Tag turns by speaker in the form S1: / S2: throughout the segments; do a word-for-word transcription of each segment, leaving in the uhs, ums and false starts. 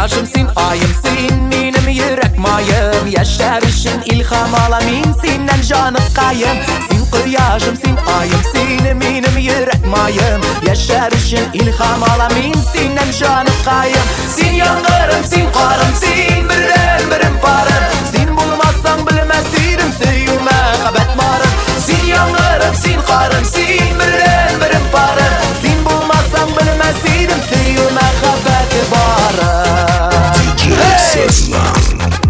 S1: quyoshimsin, oyimsin, menim yürek mayım. Yaşar için ilham alamin senden canıqqayım. Sen quyoshimsin, oyimsin, menim yürek mayım. Yaşar için ilham alamin senden canıqqayım. Sen yangırımsin, qarımsin, birin birin parım. Sen bulmazsan bilmez idim söyüme qabat marım. Sen yangırımsin, qarımsin, birin birin parım. Sen bulmazsan bilmez idim söyüme qabat barım.
S2: D J Sezlan.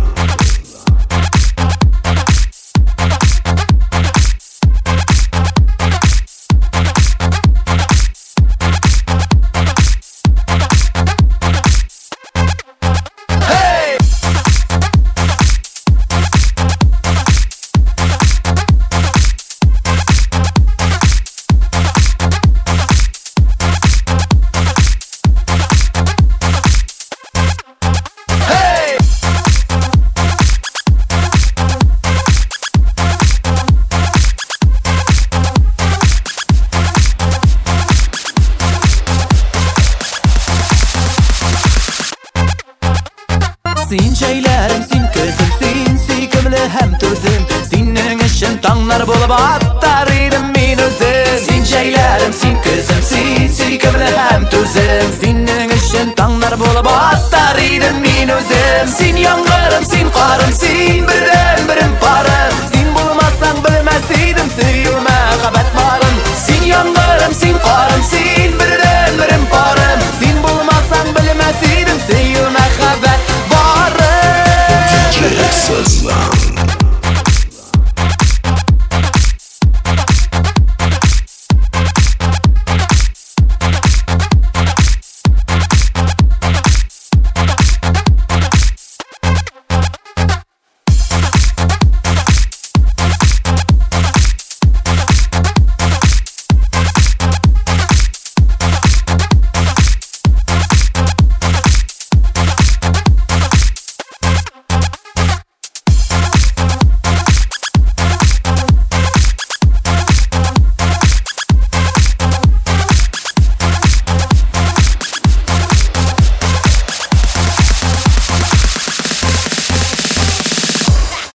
S1: Sen şeylerim, sen közüm, sen süykümlü hem tözüm. Senin için tanglar bolup attar idim men özüm. Sen şeylerim, sen közüm, sen süykümlü hem tözüm. Senin için tanglar bolup attar idim men özüm. Sen yangırım, sen qarım, sen birin birin parım. Sen bulmazsan bilmez idim söyüme qabat marım. Sen yangırım